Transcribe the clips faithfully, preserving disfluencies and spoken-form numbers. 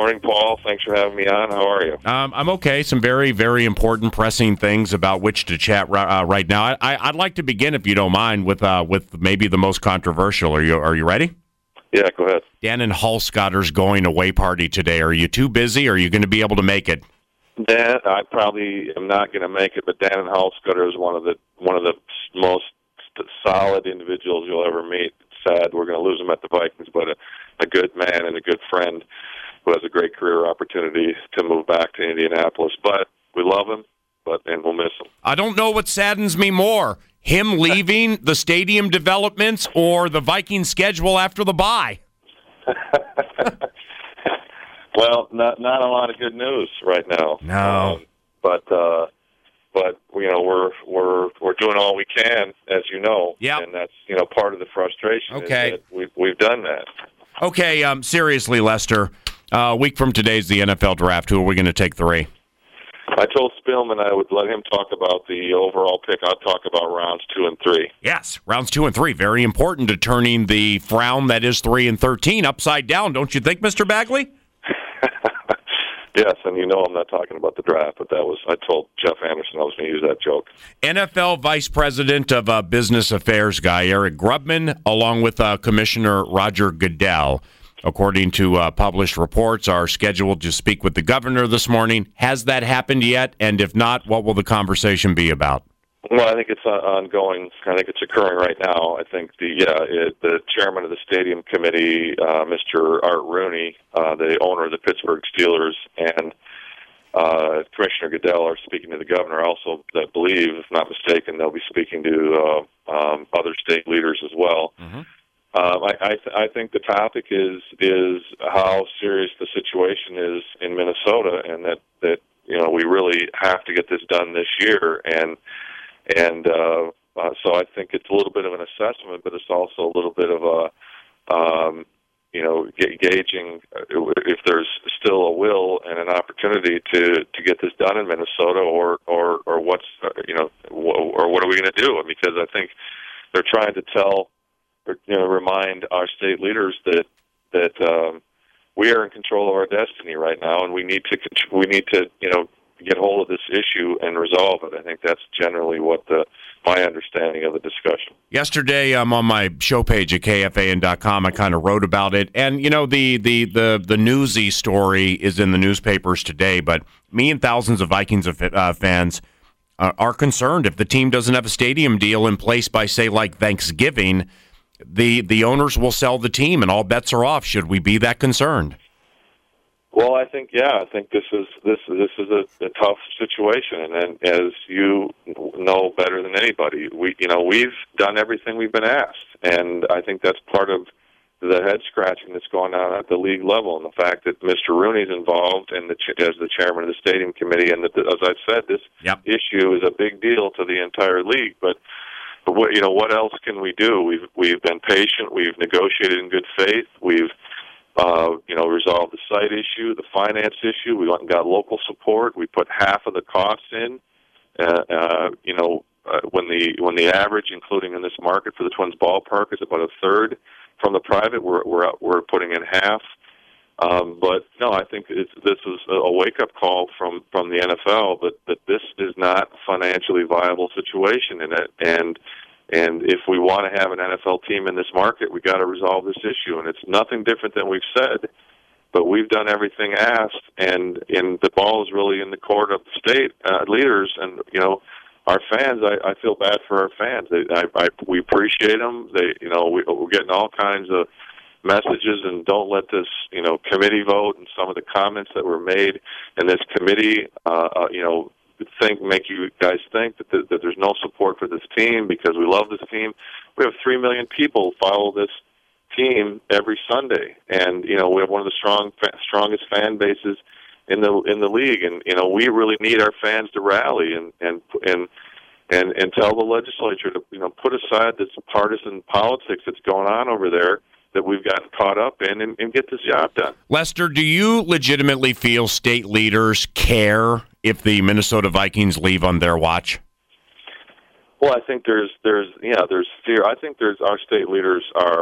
morning, Paul. Thanks for having me on. How are you? Um, I'm okay. Some very, very important, pressing things about which to chat uh, right now. I, I, I'd like to begin, if you don't mind, with uh, with maybe the most controversial. Are you Are you ready? Yeah, go ahead. Dan and Hulscotter's going away party today. Are you too busy, or are you going to be able to make it? Dan, I probably am not going to make it, but Dan and Hulscotter is one of the one of the most solid individuals you'll ever meet. It's sad we're going to lose him at the Vikings, but a, a good man and a good friend who has a great career opportunity to move back to Indianapolis. But we love him, but and we'll miss him. I don't know what saddens me more, him leaving the stadium developments or the Vikings schedule after the bye. Well, not not a lot of good news right now. No, um, but uh, but you know we're we're we're doing all we can, as you know. Yeah, and that's you know part of the frustration. Okay, is that we've we've done that. Okay, um, seriously, Lester. Uh, a week from today's the N F L draft. Who are we going to take three? I told Spielman I would let him talk about the overall pick. I'll talk about rounds two and three. Yes, rounds two and three. Very important to turning the frown that is three and thirteen upside down, don't you think, Mister Bagley? Yes, and you know I'm not talking about the draft, but that was I told Jeff Anderson I was going to use that joke. N F L Vice President of uh, Business Affairs guy Eric Grubman, along with uh, Commissioner Roger Goodell, according to uh, published reports, are scheduled to speak with the governor this morning. Has that happened yet? And if not, what will the conversation be about? Well, I think it's uh, ongoing. I think it's occurring right now. I think the yeah, it, the chairman of the stadium committee, uh, Mister Art Rooney, uh, the owner of the Pittsburgh Steelers, and uh, Commissioner Goodell are speaking to the governor. Also, I believe, if not mistaken, they'll be speaking to uh, um, other state leaders as well. Mm-hmm. Um, I, I, th- I think the topic is is how serious the situation is in Minnesota, and that, that you know we really have to get this done this year. And and uh, uh, so I think it's a little bit of an assessment, but it's also a little bit of a um, you know ga- gauging if there's still a will and an opportunity to, to get this done in Minnesota, or or or what's uh, you know or what are we going to do? Because I think they're trying to tell. Or, you know, remind our state leaders that that um, we are in control of our destiny right now, and we need to we need to you know get hold of this issue and resolve it. I think that's generally what the my understanding of the discussion. Yesterday, um, on my show page at K F A N dot com, I kind of wrote about it, and you know the the the the newsy story is in the newspapers today. But me and thousands of Vikings uh, fans uh, are concerned if the team doesn't have a stadium deal in place by, say, like Thanksgiving. The the owners will sell the team, and all bets are off. Should we be that concerned? Well, I think yeah, I think this is this this is a, a tough situation, and, and as you know better than anybody, we you know we've done everything we've been asked, and I think that's part of the head scratching that's going on at the league level, and the fact that Mister Rooney's involved and the, as the chairman of the stadium committee, and that, as I've said, this yep. issue is a big deal to the entire league, but. But what, you know, what else can we do? We've we've been patient. We've negotiated in good faith. We've uh, you know resolved the site issue, the finance issue. We went and got local support. We put half of the costs in. Uh, uh, you know, uh, when the when the average, including in this market for the Twins ballpark, is about a third from the private, we're we're we're putting in half. Um, but no, I think it's, this is a wake-up call from, from the N F L that, that this is not a financially viable situation in it, and and if we want to have an N F L team in this market, we got to resolve this issue. And it's nothing different than we've said, but we've done everything asked, and and the ball is really in the court of the state uh, leaders, and you know. Our fans, I, I feel bad for our fans. They, I, I, we appreciate them. They, you know, we, we're getting all kinds of messages, and don't let this, you know, committee vote and some of the comments that were made in this committee, uh, uh, you know, think make you guys think that, th- that there's no support for this team because we love this team. We have three million people follow this team every Sunday, and you know, we have one of the strong, strongest fan bases in the in the league, and you know, we really need our fans to rally and and and. And, and tell the legislature to, you know, put aside this partisan politics that's going on over there that we've gotten caught up in and, and get this job done. Lester, do you legitimately feel state leaders care if the Minnesota Vikings leave on their watch? Well, I think there's, there's, yeah, there's fear. I think there's, our state leaders are,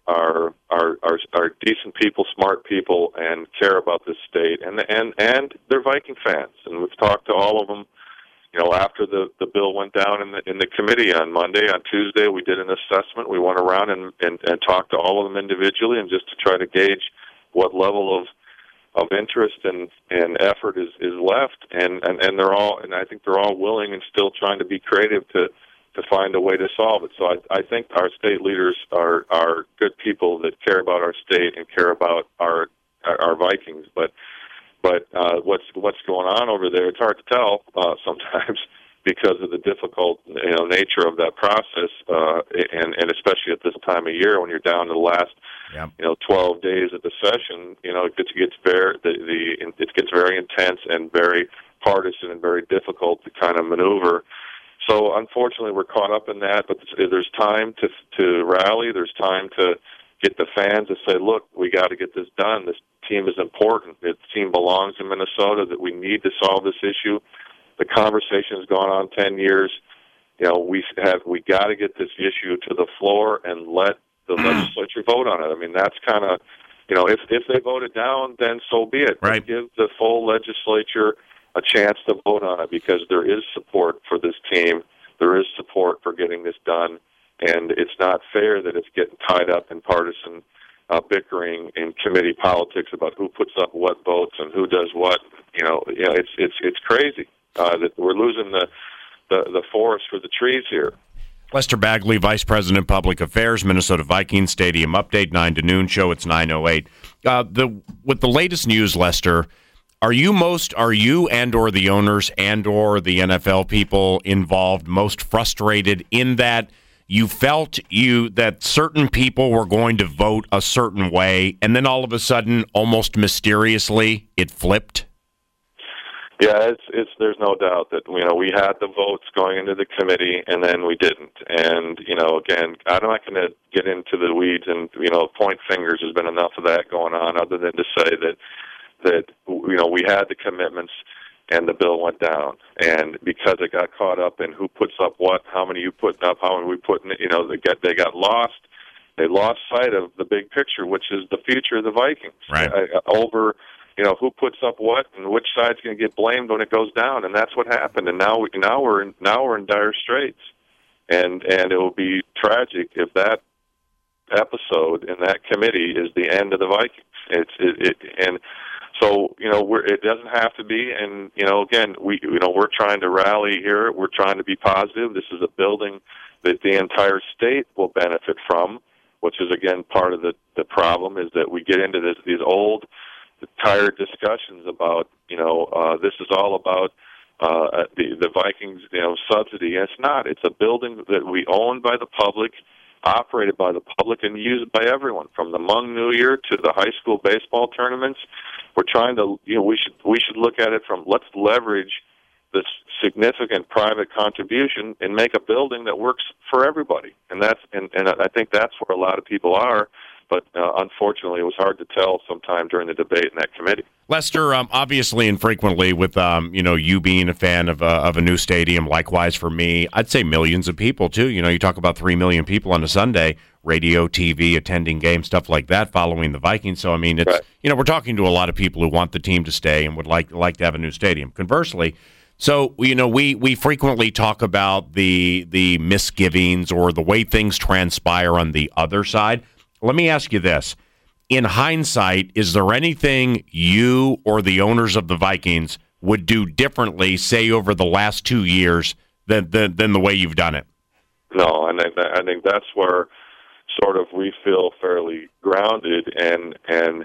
are are are, are decent people, smart people, and care about this state, and and and they're Viking fans. And we've talked to all of them. You know, after the, the bill went down in the in the committee on Monday, on Tuesday, we did an assessment. We went around and, and, and talked to all of them individually, and just to try to gauge what level of of interest and, and effort is, is left. And, and, and they're all, and I think they're all willing and still trying to be creative to, to find a way to solve it. So I, I think our state leaders are are good people that care about our state and care about our our Vikings, but. But uh, what's what's going on over there? It's hard to tell uh, sometimes because of the difficult, you know, nature of that process, uh, and and especially at this time of year when you're down to the last, yeah. you know, twelve days of the session. You know, it gets gets very the, the it gets very intense and very partisan and very difficult to kind of maneuver. So unfortunately, we're caught up in that. But there's time to to rally. There's time to get the fans to say, look, we got to get this done. This team is important. This team belongs in Minnesota, that we need to solve this issue. The conversation has gone on ten years. You know, we have, we got to get this issue to the floor and let the legislature vote on it. I mean, that's kind of, you know, if, if they vote it down, then so be it. Right. But give the full legislature a chance to vote on it, because there is support for this team. There is support for getting this done. And it's not fair that it's getting tied up in partisan uh, bickering and committee politics about who puts up what votes and who does what. You know, you know, it's it's it's crazy uh, that we're losing the, the the forest for the trees here. Lester Bagley, Vice President, Public Affairs, Minnesota Vikings Stadium Update, nine to noon show. It's nine oh eight. Uh, the with the latest news, Lester, are you most are you and or the owners and or the N F L people involved most frustrated in that you felt you that certain people were going to vote a certain way, and then all of a sudden, almost mysteriously, it flipped? Yeah, it's it's. There's no doubt that, you know, we had the votes going into the committee, and then we didn't. And, you know, again, I'm not going to get into the weeds and, you know, point fingers. There's been enough of that going on, other than to say that that you know, we had the commitments, and the bill went down. And because it got caught up in who puts up what, how many you putting up, how many we putting, you know, they got they got lost. They lost sight of the big picture, which is the future of the Vikings. Right. Uh, over, you know, who puts up what and which side's going to get blamed when it goes down, and that's what happened. And now, we, now we're in, now we're in dire straits, and and it will be tragic if that episode in that committee is the end of the Vikings. It's it, it and. So, you know, we're, it doesn't have to be, and, you know, again, we, you know, we're trying to rally here. We're trying to be positive. This is a building that the entire state will benefit from, which is, again, part of the, the problem is that we get into this, these old, tired discussions about, you know, uh, this is all about uh, the, the Vikings, you know, subsidy. And it's not. It's a building that we own by the public, operated by the public, and used by everyone, from the Hmong New Year to the high school baseball tournaments. We're trying to, you know, we should we should look at it from, let's leverage this significant private contribution and make a building that works for everybody. And that's and, and I think that's where a lot of people are. But uh, unfortunately, it was hard to tell sometime during the debate in that committee. Lester, um, obviously and frequently, with um, you know, you being a fan of a, of a new stadium, likewise for me, I'd say millions of people too. You know, you talk about three million people on a Sunday, radio, T V, attending games, stuff like that, following the Vikings. So I mean, it's right. You know, we're talking to a lot of people who want the team to stay and would like like to have a new stadium. Conversely, so you know, we we frequently talk about the the misgivings or the way things transpire on the other side. Let me ask you this. In hindsight, is there anything you or the owners of the Vikings would do differently, say, over the last two years than than, than the way you've done it? No, and I, I think that's where sort of we feel fairly grounded, and and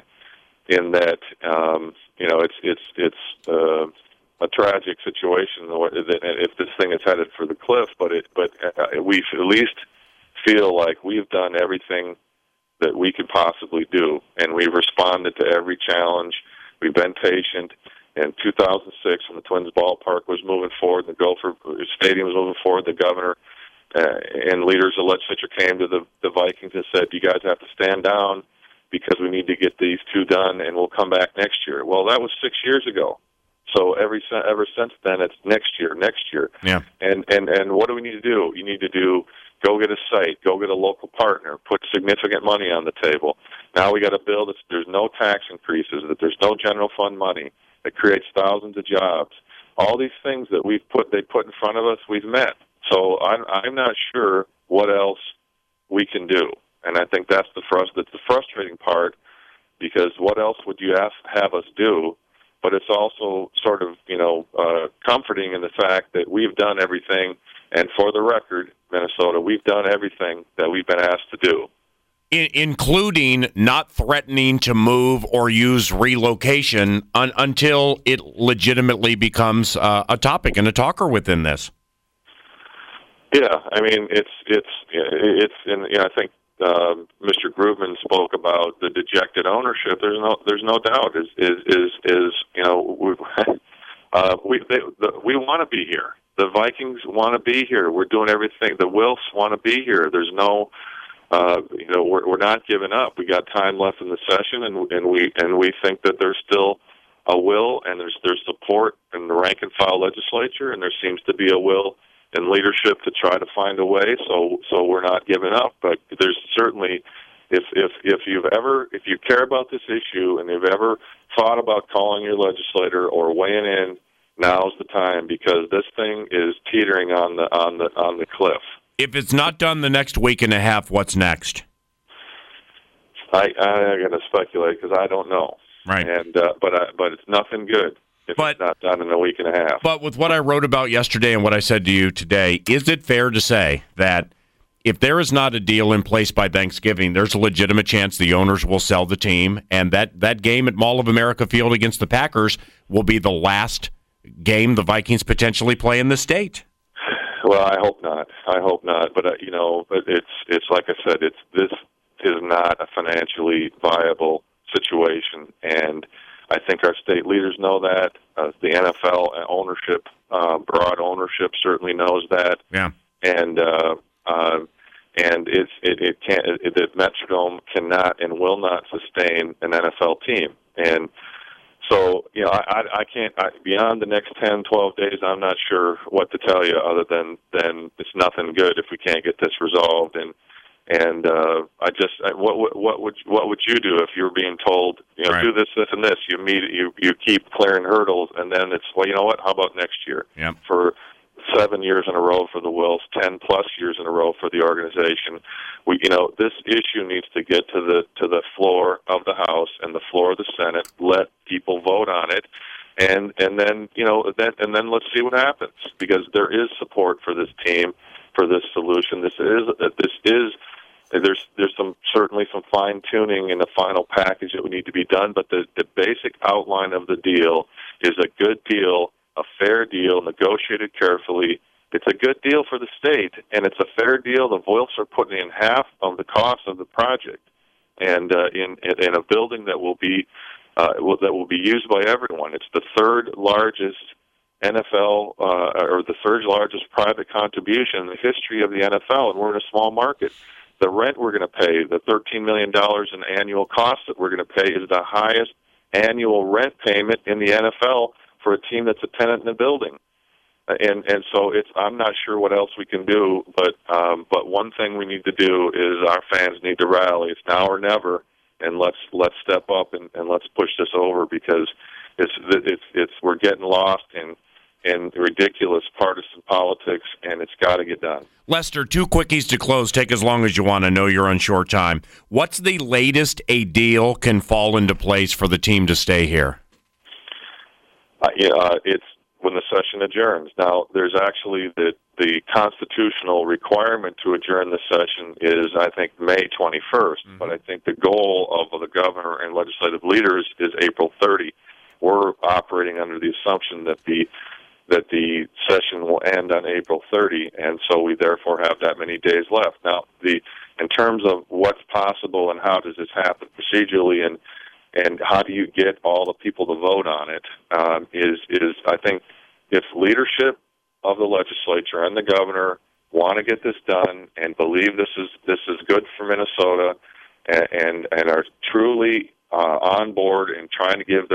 in that, um, you know, it's it's it's uh, a tragic situation if this thing is headed for the cliff, but it but we at least feel like we've done everything that we could possibly do, and we've responded to every challenge. We've been patient. In two thousand six, when the Twins ballpark was moving forward, the Gopher Stadium was moving forward, the governor uh, and leaders of the legislature came to the, the Vikings and said, you guys have to stand down because we need to get these two done, and we'll come back next year. Well, that was six years ago. So every ever since then, it's next year, next year. Yeah. And and and what do we need to do? You need to do go get a site, go get a local partner, put significant money on the table. Now we got to build it. There's no tax increases. That there's no general fund money that creates thousands of jobs. All these things that we've put they put in front of us, we've met. So I'm I'm not sure what else we can do, and I think that's the frust that's the frustrating part, because what else would you ask, have us do? But it's also sort of you know uh, comforting in the fact that we've done everything, and for the record, Minnesota, we've done everything that we've been asked to do. In, including not threatening to move or use relocation un, until it legitimately becomes uh, a topic and a talker within this. Yeah, I mean it's it's it's and you know, I think uh, Mister Grubman spoke about the dejected ownership. There's no there's no doubt is is is, is you know we uh, we they, the, we want to be here. The Vikings want to be here. We're doing everything. The Wilfs want to be here. There's no uh, you know we're we're not giving up. We got time left in the session, and and we and we think that there's still a will, and there's there's support in the rank and file legislature, and there seems to be a will and leadership to try to find a way, so so we're not giving up. But there's certainly, if if if you've ever if you care about this issue and you've ever thought about calling your legislator or weighing in, now's the time, because this thing is teetering on the on the on the cliff. If it's not done the next week and a half, what's next? I I'm going to speculate because I don't know. Right. And uh, but I, but it's nothing good if but, it's not done in a week and a half. But with what I wrote about yesterday and what I said to you today, is it fair to say that if there is not a deal in place by Thanksgiving, there's a legitimate chance the owners will sell the team, and that, that game at Mall of America Field against the Packers will be the last game the Vikings potentially play in the state? Well, I hope not. I hope not. But uh, you know, it's it's like I said, it's this is not a financially viable situation, and I think our state leaders know that. Uh, the N F L ownership, uh, broad ownership, certainly knows that. Yeah. And uh, uh, and it's it, it can't. It, the Metrodome cannot and will not sustain an N F L team. And so, you know, I, I, I can't. I, beyond the next ten, twelve days, I'm not sure what to tell you other than than it's nothing good if we can't get this resolved. And And uh, I just, I, what, what, what would what would you do if you were being told, you know, right. do this, this, and this? You meet, you you keep clearing hurdles, and then it's, well, you know what? How about next year? Yep. For seven years in a row for the Wills, ten plus years in a row for the organization. We, you know, this issue needs to get to the to the floor of the House and the floor of the Senate. Let people vote on it. And and then you know then and then let's see what happens, because there is support for this team, for this solution. This is this is there's there's some certainly some fine tuning in the final package that would need to be done, but the the basic outline of the deal is a good deal, a fair deal, negotiated carefully. It's a good deal for the state, and it's a fair deal. The Wilfs are putting in half of the cost of the project, and uh, in in a building that will be uh, will, that will be used by everyone. It's the third largest N F L uh, or the third largest private contribution in the history of the N F L, and we're in a small market. The rent we're going to pay, the thirteen million dollars in annual costs that we're going to pay, is the highest annual rent payment in the N F L for a team that's a tenant in the building. And and so it's I'm not sure what else we can do, but um, but one thing we need to do is our fans need to rally. It's now or never, and let's let's step up and, and let's push this over, because it's it's it's we're getting lost in in ridiculous partisan politics, and it's got to get done. Lester, two quickies to close. Take as long as you want. I know you're on short time. What's the latest a deal can fall into place for the team to stay here? Uh, yeah, uh, it's when the session adjourns. Now, there's actually the the constitutional requirement to adjourn the session is, I think, May twenty-first. Mm-hmm. But I think the goal of the governor and legislative leaders is April thirtieth. We're operating under the assumption that the that the session will end on April thirtieth, and so we therefore have that many days left. Now, the in terms of what's possible and how does this happen procedurally, and and how do you get all the people to vote on it, um, is, is I think if leadership of the legislature and the governor want to get this done and believe this is this is good for Minnesota, and and, and are truly uh, on board and trying to give their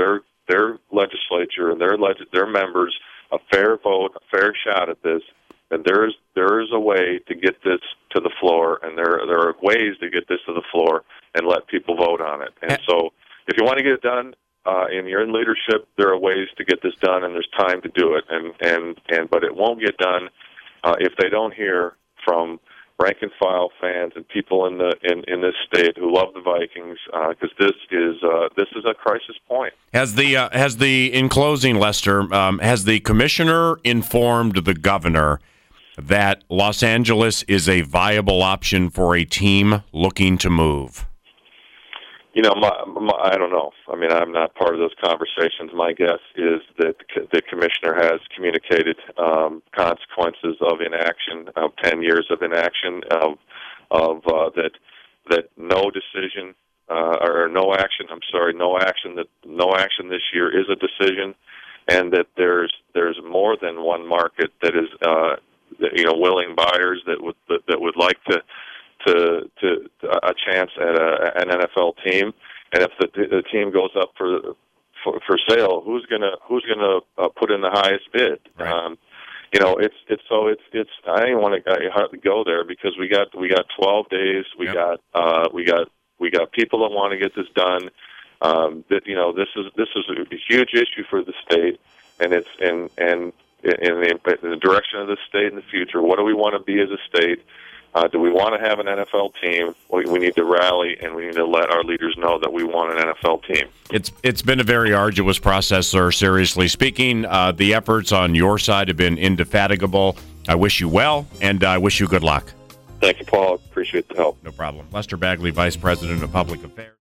their legislature and their leg- their members a fair vote, a fair shot at this, and there is there is a way to get this to the floor, and there there are ways to get this to the floor and let people vote on it. And so, if you want to get it done, uh, and you're in leadership, there are ways to get this done, and there's time to do it. And and and but it won't get done uh, if they don't hear from rank and file fans and people in the in, in this state who love the Vikings, because uh, this is uh, this is a crisis point. Has the uh, has the in closing, Lester, um, has the commissioner informed the governor that Los Angeles is a viable option for a team looking to move? You know, my, my, I don't know. I mean, I'm not part of those conversations. My guess is that the commissioner has communicated um, consequences of inaction, of ten years of inaction, of, of uh, that that no decision uh, or no action. I'm sorry, no action. That no action this year is a decision, and that there's there's more than one market that is uh, you know willing buyers that would that, that would like to. To, to a chance at a, an N F L team, and if the, the team goes up for for, for sale, who's gonna who's gonna uh, put in the highest bid? Right. Um, you know, it's it's so it's it's. I didn't want to hardly go there because we got we got twelve days. We yep. got uh, we got we got people that want to get this done. Um, that you know, this is this is a huge issue for the state, and it's and and in the, in the direction of the state in the future. What do we want to be as a state? Uh, do we want to have an N F L team? We, we need to rally, and we need to let our leaders know that we want an N F L team. It's It's been a very arduous process, sir, seriously speaking. Uh, the efforts on your side have been indefatigable. I wish you well, and I wish you good luck. Thank you, Paul. Appreciate the help. No problem. Lester Bagley, Vice President of Public Affairs.